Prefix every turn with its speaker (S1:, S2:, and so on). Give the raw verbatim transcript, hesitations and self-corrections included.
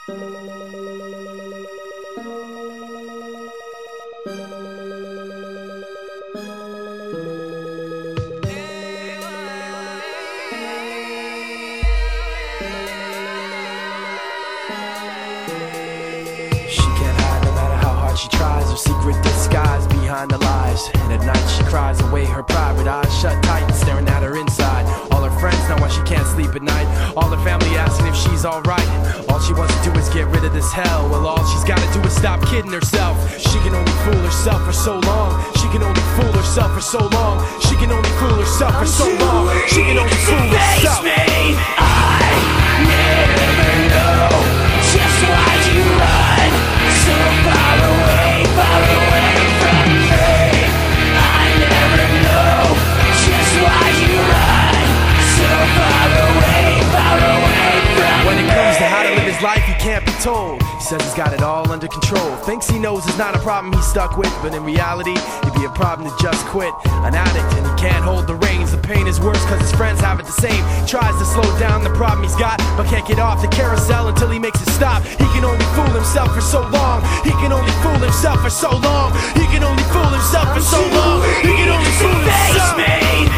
S1: She tries her secret disguise behind the lies, and at night she cries away her private eyes shut tight and staring at her inside. All her friends know why she can't sleep at night, all her family asking if she's alright. All she wants to do is get rid of this hell. Well, all she's gotta do is stop kidding herself. She can only fool herself for so long. She can only fool herself for so long. She can only fool herself for so long. She can only fool herself.
S2: Me, I never know just why you run so far away, far away from me. I never know just why you run so far away, far away from me.
S1: When it comes to how to live his life, he can't be told. He says he's got it all under control. Thinks he knows it's not a problem he's stuck with, but in reality, it'd be a problem to just quit. An addict and he can't hold the reins. The pain is worse cause his friends have it the same. Tries to slow down the problem he's got, but can't get off the carousel until he makes it stop. He can only fool himself for so long. He can only fool himself for so long. He can only fool himself for so long. He can only fool himself.
S2: Face me.